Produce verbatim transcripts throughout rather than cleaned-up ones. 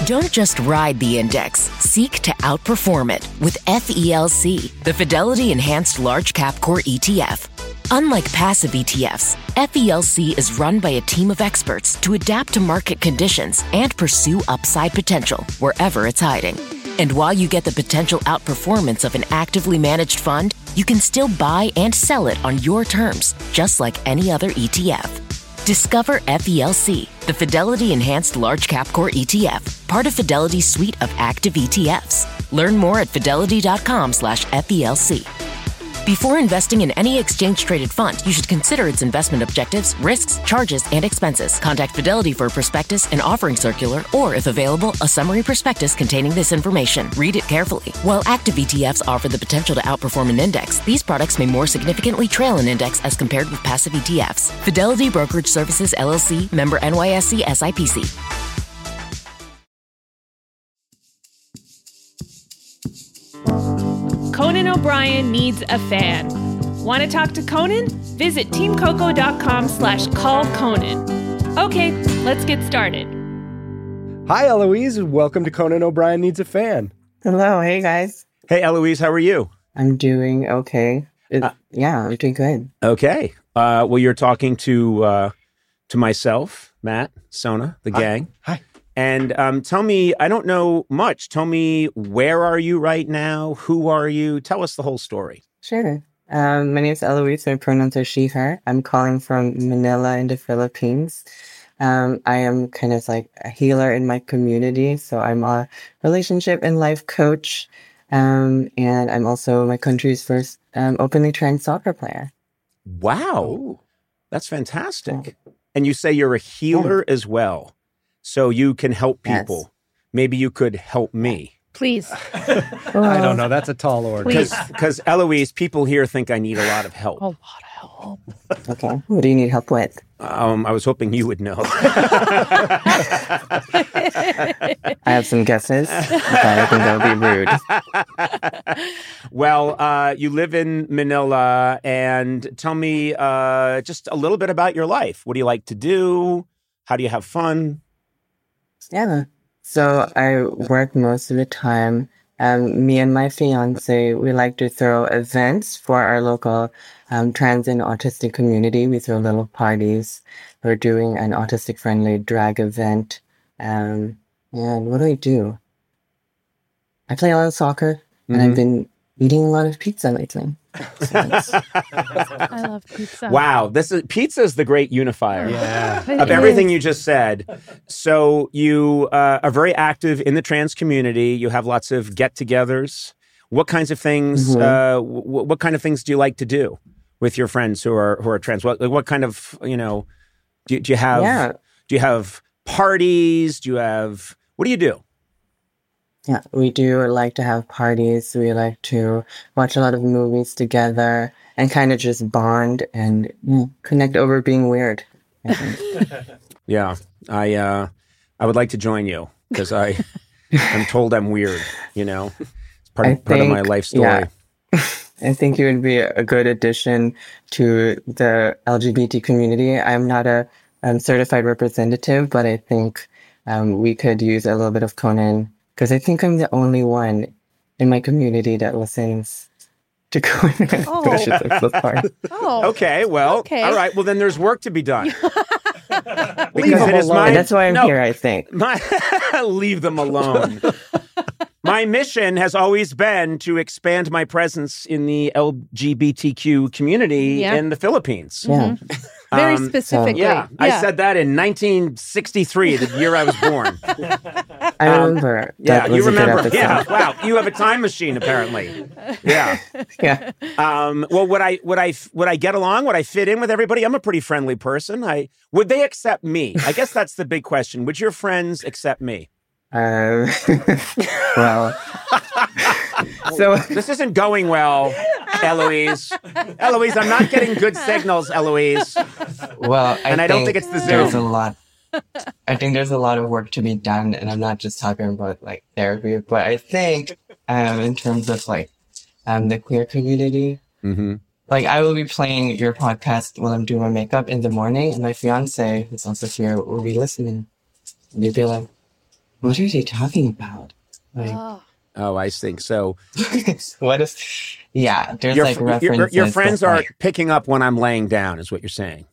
Don't just ride the index, seek to outperform it with F E L C, the Fidelity Enhanced Large Cap Core E T F. Unlike passive E T Fs, F E L C is run by a team of experts to adapt to market conditions and pursue upside potential wherever it's hiding. And while you get the potential outperformance of an actively managed fund, you can still buy and sell it on your terms, just like any other E T F. Discover F E L C, the Fidelity Enhanced Large Cap Core E T F, part of Fidelity's suite of active E T Fs. Learn more at fidelity.com slash FELC. Before investing in any exchange-traded fund, you should consider its investment objectives, risks, charges, and expenses. Contact Fidelity for a prospectus and offering circular, or, if available, a summary prospectus containing this information. Read it carefully. While active E T Fs offer the potential to outperform an index, these products may more significantly trail an index as compared with passive E T Fs. Fidelity Brokerage Services, L L C, member N Y S E S I P C. Conan O'Brien needs a fan. Want to talk to Conan? Visit teamcoco.com slash call Conan. Okay, let's get started. Hi, Eloise. Welcome to Conan O'Brien Needs a Fan. Hello. Hey, guys. Hey, Eloise. How are you? I'm doing okay. It, uh, yeah, I'm doing good. Okay. Uh, well, you're talking to uh, to myself, Matt, Sona, the Hi. gang. Hi. And um, tell me, I don't know much. Tell me, where are you right now? Who are you? Tell us the whole story. Sure. Um, my name is Eloise. My pronouns are she, her. I'm calling from Manila in the Philippines. Um, I am kind of like a healer in my community. So I'm a relationship and life coach. Um, and I'm also my country's first um, openly trans soccer player. Wow. That's fantastic. Oh. And you say you're a healer yeah. as well. So you can help people. Yes. Maybe you could help me. Please. I don't know. That's a tall order. Because Eloise, people here think I need a lot of help. A lot of help. Okay. What do you need help with? Um, I was hoping you would know. I have some guesses, but I think that would be rude. Well, uh, you live in Manila, and tell me uh, just a little bit about your life. What do you like to do? How do you have fun? Yeah. So I work most of the time. Um, me and my fiance, we like to throw events for our local um, trans and autistic community. We throw little parties. We're doing an autistic-friendly drag event. Um, and what do I do? I play a lot of soccer, mm-hmm. and I've been eating a lot of pizza lately. So I love pizza. Wow, this is pizza is the great unifier yeah. of everything you just said. So you uh, are very active in the trans community. You have lots of get-togethers. What kinds of things? Mm-hmm. Uh, w- what kind of things do you like to do with your friends who are who are trans? What what kind of you know? Do, do you have? Yeah. Do you have parties? Do you have? What do you do? Yeah, we do like to have parties. We like to watch a lot of movies together and kind of just bond and you know, connect over being weird. I think. Yeah, I uh, I would like to join you because I I'm told I'm weird. You know, it's part of, I part think, of my life story. Yeah. I think you would be a good addition to the L G B T community. I'm not a um, certified representative, but I think um, we could use a little bit of Conan. Because I think I'm the only one in my community that listens to Conan. Oh. oh. Okay, well, okay. all right. Well, then there's work to be done. Leave them alone. My, that's why I'm no, here, I think. My, leave them alone. My mission has always been to expand my presence in the L G B T Q community yeah. in the Philippines. Yeah. Mm-hmm. Very um, specifically. Yeah, yeah, I said that in nineteen sixty-three, the year I was born. I remember. Um, yeah, you remember. Yeah, episode. wow, you have a time machine apparently. Yeah, yeah. Um, well, would I would I would I get along? Would I fit in with everybody? I'm a pretty friendly person. I would they accept me? I guess that's the big question. Would your friends accept me? Uh, well, so this isn't going well, Eloise. Eloise, I'm not getting good signals, Eloise. Well, I and I don't think it's the Zoom. There's a lot. I think there's a lot of work to be done, and I'm not just talking about like therapy, but I think um, in terms of like um, the queer community, mm-hmm. like I will be playing your podcast while I'm doing my makeup in the morning, and my fiance, who's also here, will be listening. And you'd be like, what are they talking about? Like, Oh. Oh, I think so. what is? Yeah, there's Your, like your, references. your friends that, are like, picking up when I'm laying down, is what you're saying.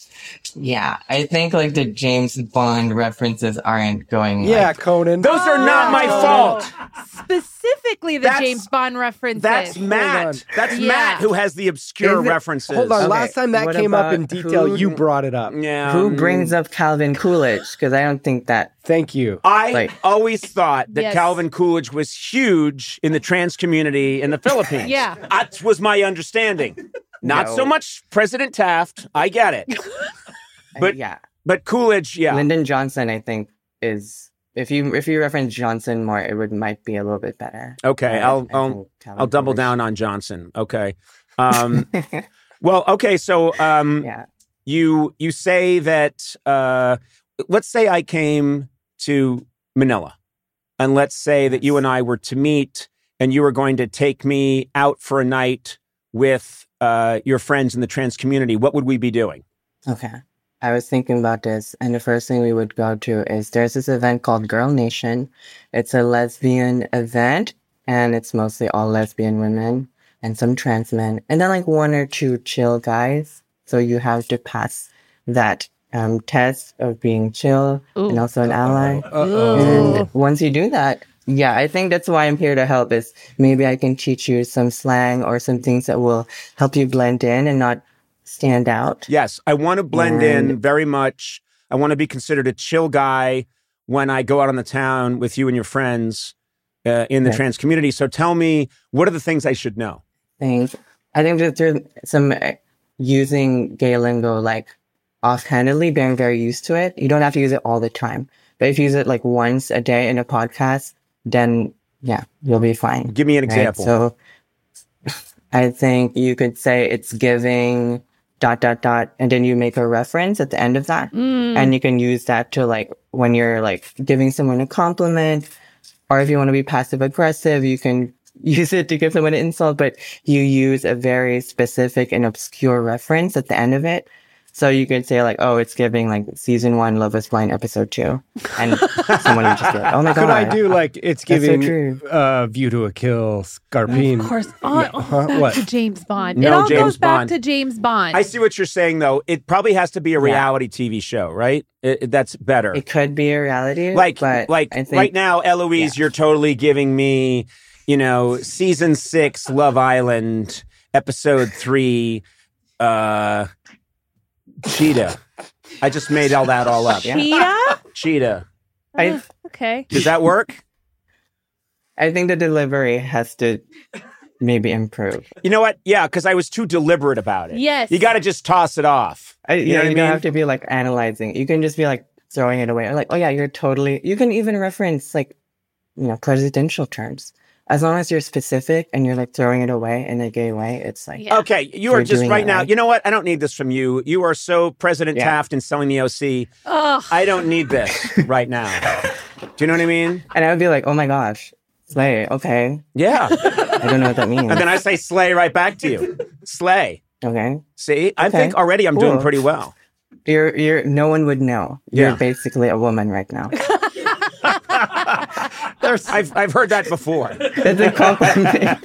yeah, I think like the James Bond references aren't going. Yeah, like, Conan. Those are not my fault. Specifically, the That's- James Bond references. That's Matt. That's Yeah. Matt who has the obscure Is it- references. Hold on. Okay, Last time that what came up about in detail, who- you brought it up. Yeah. Who um, brings up Calvin Coolidge? Because I don't think that. Thank you. I like- always thought that Yes. Calvin Coolidge was huge in the trans community in the Philippines. Yeah. That was my understanding. Not No. so much President Taft. I get it. But yeah, but Coolidge, yeah. Lyndon Johnson, I think is if you if you reference Johnson more, it would might be a little bit better. Okay, I- I'll I I'll, think Calvin I'll double Coolidge- down on Johnson. Okay. Um, well, okay, so um, Yeah. you you say that uh, let's say I came to Manila, and let's say that you and I were to meet, and you were going to take me out for a night with uh, your friends in the trans community. What would we be doing? Okay. I was thinking about this, and the first thing we would go to is there's this event called Girl Nation. It's a lesbian event, and it's mostly all lesbian women and some trans men, and then like one or two chill guys. So you have to pass that um, test of being chill Ooh. and also an ally. Uh-oh. And once you do that, yeah, I think that's why I'm here to help is maybe I can teach you some slang or some things that will help you blend in and not stand out. Yes, I want to blend in And- very much. I want to be considered a chill guy when I go out on the town with you and your friends uh, in the Right. trans community. So tell me, what are the things I should know? Things. I think that there's some uh, using gay lingo like offhandedly, being very used to it. You don't have to use it all the time, but if you use it like once a day in a podcast, then yeah, you'll be fine. Give me an Right? example. So I think you could say it's giving dot dot dot, and then you make a reference at the end of that, Mm. and you can use that to like when you're like giving someone a compliment, or if you want to be passive aggressive, you can use it to give someone an insult, but you use a very specific and obscure reference at the end of it. So you could say like, oh, it's giving like season one Love is Blind episode two, and someone would just be like, oh my god. Could I do like it's That's so giving true. uh, View to a Kill, Scarpine? Of course, all, all Huh? back What? to James Bond. No, it all James goes back Bond. to James Bond. I see what you're saying, though. It probably has to be a reality T V show, right? It, it- that's better. It could be a reality, like, but like I think right now, Eloise, yeah. you're totally giving me, you know, season six, Love Island, episode three, uh, Cheetah. I just made all that all up. Yeah. Cheetah? Cheetah. I Uh, okay. Does that work? I think the delivery has to maybe improve. You know what? Yeah, because I was too deliberate about it. Yes. You got to just toss it off. I, You you know know, what I you mean? don't have to be like analyzing. You can just be like throwing it away. Or like, oh yeah, you're totally. You can even reference like, you know, presidential terms. As long as you're specific and you're like throwing it away in a gay way, it's like Yeah. Okay, you You're are just doing right it now. right. You know what? I don't need this from you. You are so President Yeah. Taft and selling the O C. Oh, I don't need this right now. Do you know what I mean? and I would be like, oh my gosh, slay. Okay, Yeah. I don't know what that means. And then I say slay right back to you. Slay. okay, See, I Okay. think already I'm doing Cool. pretty well. you're you're. No one would know. You're Yeah. basically a woman right now. There's, I've I've heard that before. That's a compliment.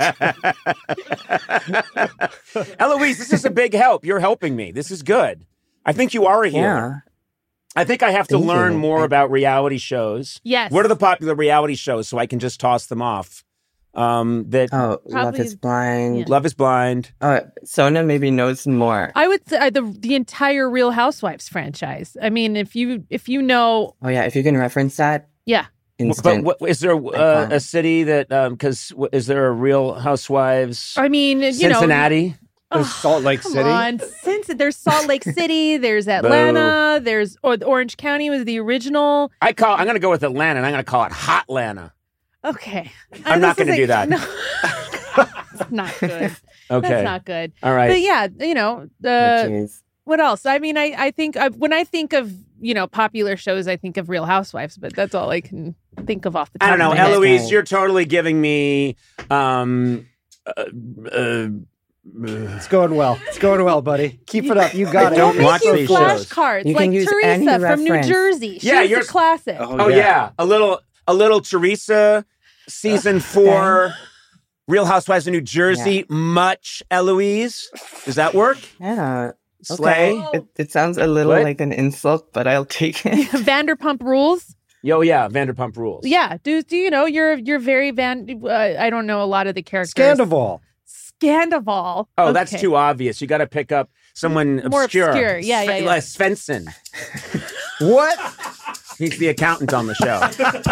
Eloise, this is a big help. You're helping me. This is good. I think you are a hero. Yeah. I think I have to Thank learn you. more I- about reality shows. yes. What are the popular reality shows so I can just toss them off? Um, that Oh, Love Probably- is Blind. yeah. Love is Blind. Oh, Sona maybe knows more. I would say uh, the the entire Real Housewives franchise. I mean, if you if you know, Oh yeah, if you can reference that, yeah, instant. But what, is there uh, a city that because um, is there a Real Housewives? I mean, you know, Cincinnati. There's Salt Lake Come City. on, since there's Salt Lake City, there's Atlanta, there's or Orange County was the original. I call. I'm going to go with Atlanta, and I'm going to call it Hotlanta. Okay, I'm Uh, not this gonna is do a- that. No. It's not good. Okay. That's not good. All right. But yeah, you know, Oh, the jeez. what else? I mean, I I think I, when I think of you know popular shows, I think of Real Housewives, but that's all I can think of off the top. I don't know, of my head. Eloise. Right. You're totally giving me. Um, uh, uh, It's going well. It's going well, buddy. Keep it up. You got I it. don't We'll watch make you these shows. flashcards You like can use any Teresa from New reference. Jersey. She Yeah, was you're- a classic. oh yeah. a little a little Teresa, season four, okay. Real Housewives of New Jersey, yeah. much, Eloise? Does that work? Yeah. Slay? Okay. It, it sounds a little what? like an insult, but I'll take it. Vanderpump Rules? Yo, yeah, Vanderpump Rules. Yeah. Do do you know, you're you're very Van... Uh, I don't know a lot of the characters. Scandival. Scandival. Oh, okay. That's too obvious. You got to pick up someone More obscure. obscure. Yeah, yeah, yeah. Uh, Svensson. What? He's the accountant on the show.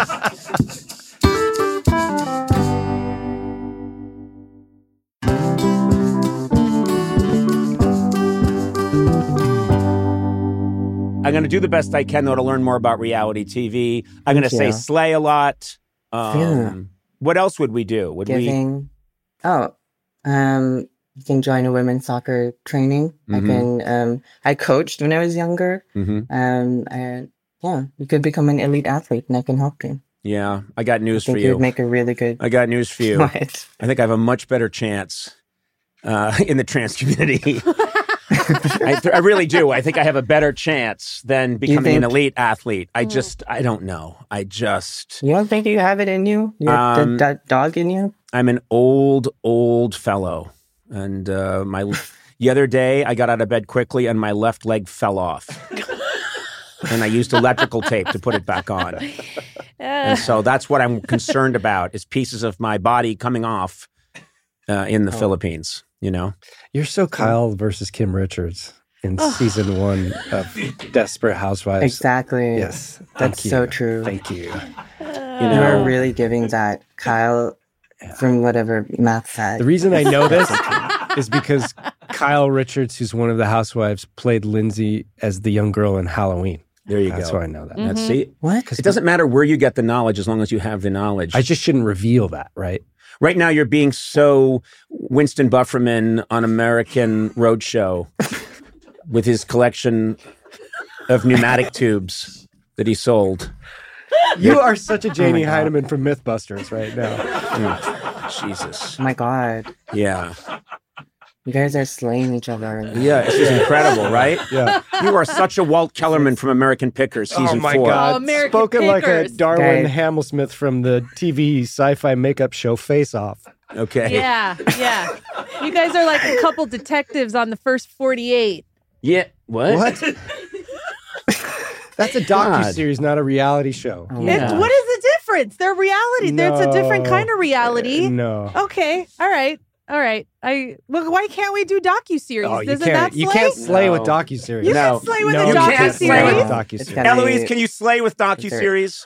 I'm going to do the best I can, though, to learn more about reality T V. I'm going to say slay a lot. Um, yeah. What else would we do? Would Giving. we? Oh, um, you can join a women's soccer training. Mm-hmm. I can. Um, I coached when I was younger. Mm-hmm. Um, I, yeah, you could become an elite athlete, and I can help you. Yeah, I got news I think for you. You'd make a really good. I got news for you. What? I think I have a much better chance uh, in the trans community. I, th- I really do. I think I have a better chance than becoming think, an elite athlete. I just, I don't know. I just... You don't think you have it in you? You have um, the, the dog in you? I'm an old, old fellow. And uh, my the other day, I got out of bed quickly and my left leg fell off. And I used electrical tape to put it back on. Uh. And so that's what I'm concerned about, is pieces of my body coming off uh, in the oh. Philippines. You know, you're so Kyle versus Kim Richards in season one of Desperate Housewives. Exactly. Yes, that's so true. Thank you. Uh, you know, you're really giving that Kyle yeah. from whatever Matt said. The reason I know this is because Kyle Richards, who's one of the housewives, played Lindsay as the young girl in Halloween. There you that's go. why I know that. Mm-hmm. That's see, what? It doesn't matter where you get the knowledge as long as you have the knowledge. I just shouldn't reveal that, right? Right now, you're being so Winston Bufferman on American Roadshow with his collection of pneumatic tubes that he sold. You are such a Janie oh Heineman from Mythbusters right now. Mm. Jesus. Oh my God. Yeah. You guys are slaying each other. Yeah, this is incredible, right? Yeah. You are such a Walt Kellerman from American Pickers, season four. Oh my four. God. Oh, American Spoken Pickers. like a Darwin Okay. Hamelsmith from the T V sci-fi makeup show Face Off. Okay. Yeah, yeah. You guys are like a couple detectives on the first forty-eight. Yeah. What? What? That's a docuseries, not a reality show. Oh, It, yeah. what is the difference? They're reality. There's a different No. kind of reality. No. Okay. All right. All right. I well, why can't we do docuseries? Oh, you Isn't can't. that You slay? can't slay No. with docuseries. You No. can slay with no, a you can't slay with docuseries. docuseries. It's gotta Eloise, be- can you slay with docuseries?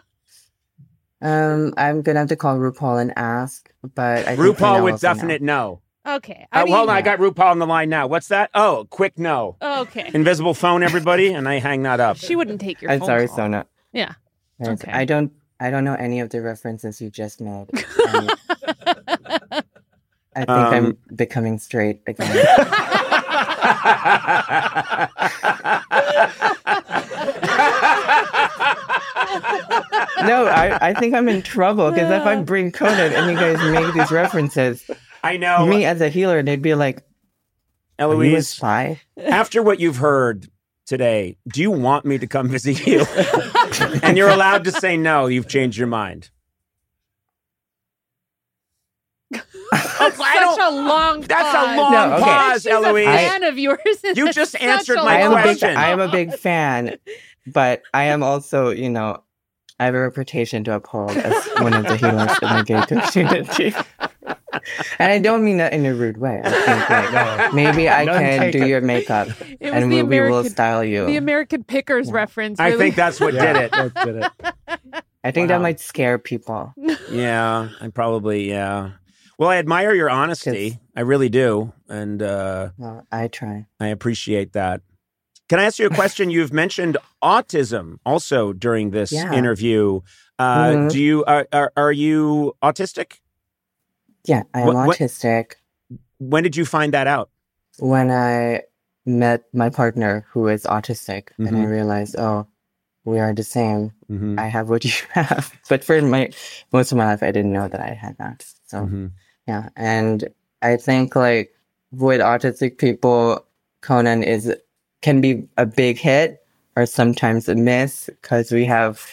Um, I'm gonna have to call RuPaul and ask, but I think RuPaul Penelope with definite no. Okay. I Uh, mean, hold on, I got RuPaul on the line now. What's that? Oh, quick no. Okay. Invisible phone, everybody, and I hang that up. She wouldn't take your I'm phone sorry, call. Sona. Yeah. Yes, Okay. I don't. I don't know any of the references you just made. Um, I think Um, I'm becoming straight again. No, I, I think I'm in trouble because if I bring Conan and you guys make these references, I know. me as a healer, they'd be like, "Are you a Eloise, spy?" after what you've heard today, do you want me to come visit you? And you're allowed to say no. You've changed your mind. That's such a long pause. That's a long No, okay. pause, She's Eloise. a fan of yours. You just Such answered a my I am long a big, question. I am a big fan, but I am also, you know, I have a reputation to uphold as one of the healers in the gay community. And I don't mean that in a rude way. I think like, maybe I None can do taken. your makeup It was and the we, we will American- style you. The American Pickers reference. I Really. think that's what Yeah, did it. that did it. I think Wow. that might scare people. Yeah, I probably, yeah. Well, I admire your honesty. I really do. And uh, Well, I try. I appreciate that. Can I ask you a question? You've mentioned autism also during this Yeah. interview. Uh, Mhm. Do you are, are are you autistic? Yeah, I am What- what- autistic. When did you find that out? When I met my partner who is autistic, and I Mhm. realized, oh, we are the same. Mm-hmm. I have what you have. But for my most of my life, I didn't know that I had that. So Mm-hmm. yeah, and I think like with autistic people, Conan is can be a big hit or sometimes a miss because we have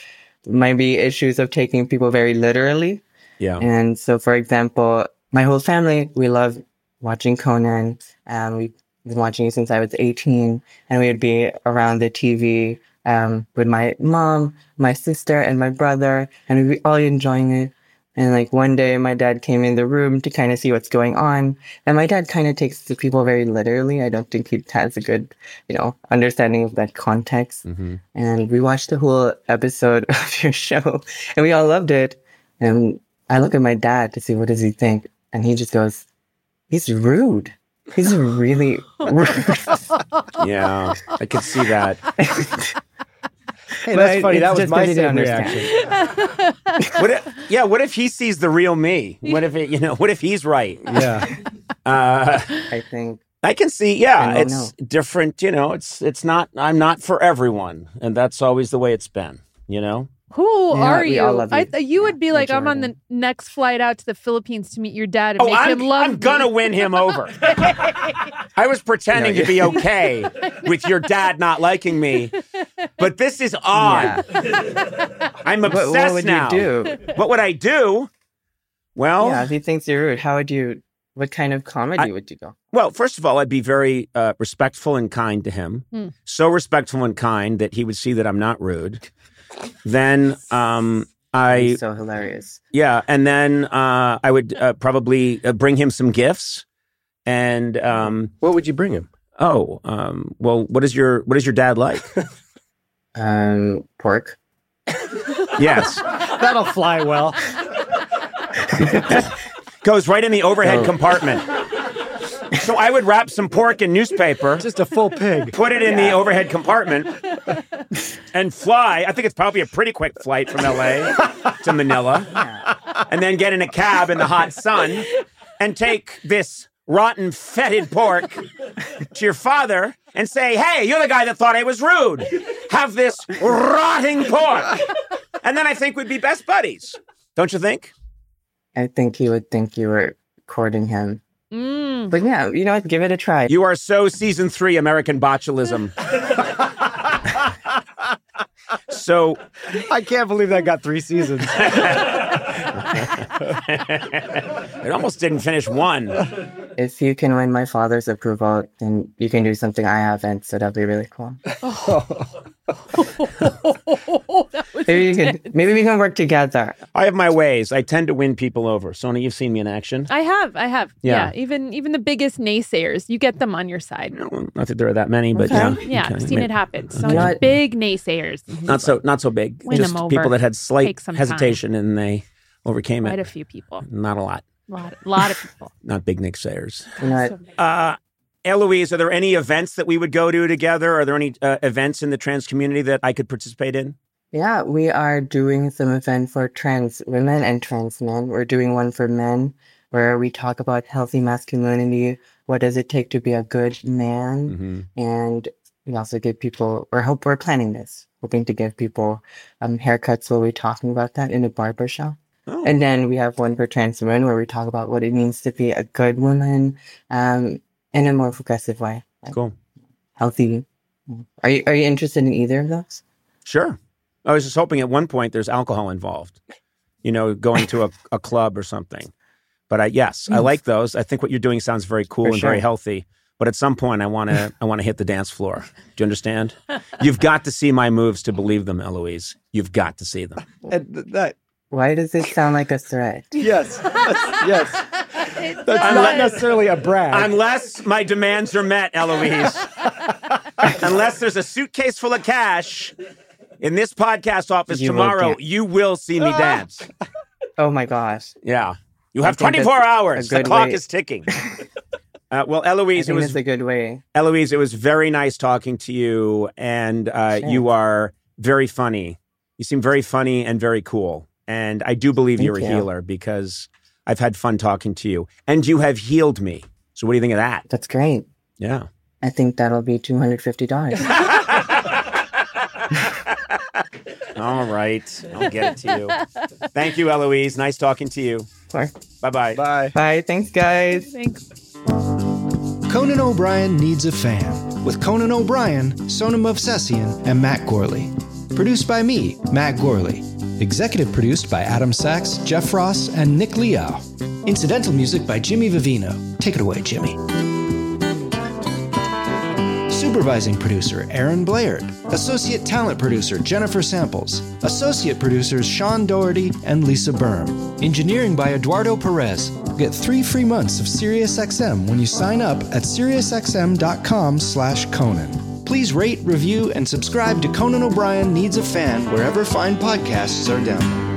might be issues of taking people very literally. Yeah. And so, for example, my whole family, we love watching Conan. Um, we've been watching it since I was eighteen, and we would be around the T V um, with my mom, my sister, and my brother, and we'd be all enjoying it. And like one day, my dad came in the room to kind of see what's going on. And my dad kind of takes the people very literally. I don't think he has a good, you know, understanding of that context. Mm-hmm. And we watched the whole episode of your show, and we all loved it. And I look at my dad to see what does he think, and he just goes, "He's rude. He's really rude." Yeah, I could see that. Hey, that's But funny. it's That was just my that he same didn't reaction. What if, yeah, what if he sees the real me? What if it, you know? What if he's right? Yeah. Uh, I think I can see. Yeah, I don't it's know. different. You know, it's it's not. I'm not for everyone, and that's always the way it's been. You know. Who Yeah, are we you? all love you. I th- you would be like, I'm on Jordan. the next flight out to the Philippines to meet your dad and Oh, make I'm, him love I'm gonna me. win him over. I was pretending No, to be okay with your dad not liking me, but this is odd. I'm What, obsessed what would now. you do? What would I do? Well, Yeah, if he thinks you're rude, how would you? What kind of comedy would you go? well, first of all, I'd be very uh, respectful and kind to him. Hmm. So respectful and kind that he would see that I'm not rude. Then um, I He's so hilarious. Yeah, and then uh, I would uh, probably uh, bring him some gifts. And um, What would you bring him? oh, um, well, what is your what is your dad like? Um, pork. Yes, That'll fly well. goes right in the overhead Oh. compartment. So I would wrap some pork in newspaper, Just a full pig. put it in the overhead compartment, and fly. I think it's probably a pretty quick flight from L A to Manila, and then get in a cab in the hot sun and take this rotten, fetid pork to your father and say, "Hey, you're the guy that thought I was rude. Have this rotting pork." And then I think we'd be best buddies. Don't you think? I think he would think you were courting him. Mm. But yeah, you know what? Give it a try. You are so season three American botulism. So I can't believe that got three seasons. it almost didn't finish one. If you can win my father's approval, then you can do something I haven't. So that'd be really cool. That was Maybe you intense. could. Maybe we can work together. I have my ways. I tend to win people over. Sona, you've seen me in action. I have, I have. Yeah. Yeah. Even even the biggest naysayers, you get them on your side. Well, not that there are that many, but Okay. yeah. Yeah, Okay. I've seen Maybe- it happen. So You know many what? big naysayers. Not so not so big. Win Just them over. people that had slight Take some hesitation and they overcame Quite it. a few people. Not a lot. A lot, a lot of people. Not big Nick Sayers. You know what? So many. Uh, Eloise, are there any events that we would go to together? Are there any uh, events in the trans community that I could participate in? Yeah, we are doing some event for trans women and trans men. We're doing one for men where we talk about healthy masculinity. What does it take to be a good man? Mm-hmm. And we also give people, we're hope we're planning this, hoping to give people um, haircuts. We'll be talking about that in a barber shop. Oh. And then we have one for trans women where we talk about what it means to be a good woman um, in a more progressive way. Like Cool. healthy. Are you, are you interested in either of those? Sure. I was just hoping at one point there's alcohol involved, you know, going to a, a club or something. But I, yes, I like those. I think what you're doing sounds very cool For and very sure. healthy. But at some point, I want to I want to hit the dance floor. Do you understand? You've got to see my moves to believe them, Eloise. You've got to see them. And th- that, Why does it sound like a threat? yes, that's, yes. It That's does. not necessarily a brag. Unless my demands are met, Eloise. Unless there's a suitcase full of cash in this podcast office You will tomorrow, dance. you will see me dance. Oh my gosh. Yeah. You have I think that's twenty-four a hours. The good clock way- is ticking. Uh, well, I Eloise, it think was that's a good way. Eloise, it was very nice talking to you, and uh, Sure. you are very funny. You seem very funny and very cool, and I do believe Thank you're a you. healer because I've had fun talking to you, and you have healed me. So, what do you think of that? That's great. Yeah. I think that'll be two hundred fifty dollars. All right, I'll get it to you. Thank you, Eloise. Nice talking to you. Bye bye. Bye. Bye. Thanks, guys. Thanks. Conan O'Brien Needs a Fan, with Conan O'Brien, Sona Movsesian, and Matt Gorley. Produced by me, Matt Gorley. Executive produced by Adam Sachs, Jeff Ross, and Nick Liao. Incidental music by Jimmy Vivino. Take it away, Jimmy. Supervising producer, Aaron Blaird. Associate talent producer, Jennifer Samples. Associate producers, Sean Doherty and Lisa Berm. Engineering by Eduardo Perez. Get three free months of SiriusXM when you sign up at SiriusXM.com slash Conan. Please rate, review, and subscribe to Conan O'Brien Needs a Fan wherever fine podcasts are downloaded.